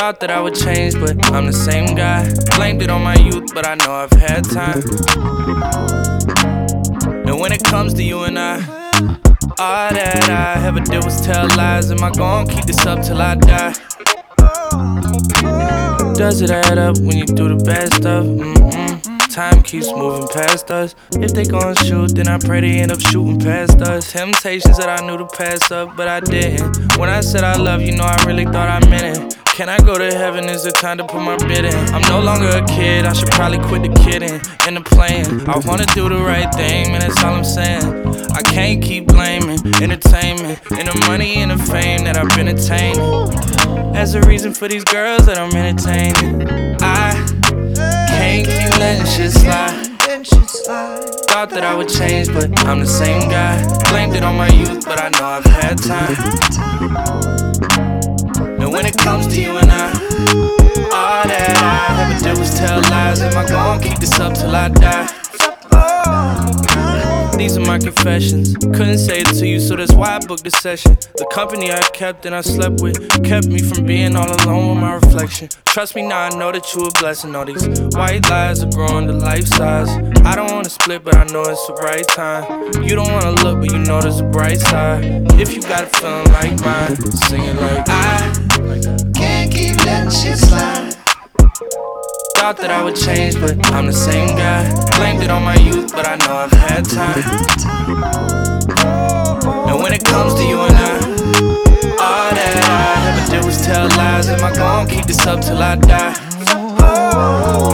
Thought that I would change, but I'm the same guy. Blamed it on my youth, but I know I've had time. And when it comes to you and I, all that I ever did was tell lies. Am I gon' keep this up till I die? Does it add up when you do the bad stuff? Time keeps moving past us. If they gon' shoot, then I pray they end up shooting past us. Temptations that I knew to pass up, but I didn't. When I said I love you, know I really thought I meant it. Can I go to heaven? Is it time to put my bid in? I'm no longer a kid, I should probably quit the kidding and the playing. I wanna do the right thing, man, that's all I'm saying. I can't keep blaming entertainment and the money and the fame that I've been attaining as a reason for these girls that I'm entertaining. I can't keep letting shit slide. Thought that I would change, but I'm the same guy. Blamed it on my youth, but I know I've had time. And when it comes to you and I, all that I ever did was tell lies. Am I gon' keep this up till I die? These are my confessions. Couldn't say it to you, so that's why I booked the session. The company I kept and I slept with kept me from being all alone with my reflection. Trust me now, I know that you a blessing. All these white lies are growing to life size. I don't wanna split, but I know it's the right time. You don't wanna look, but you know there's a bright side. If you got a feeling like mine, sing it like I can't keep letting shit slide. Thought that I would change, but I'm the same guy. Blamed it on my youth, but I know I've had time. And when it comes to you and I, all that I ever did was tell lies. Am I gon' keep this up till I die?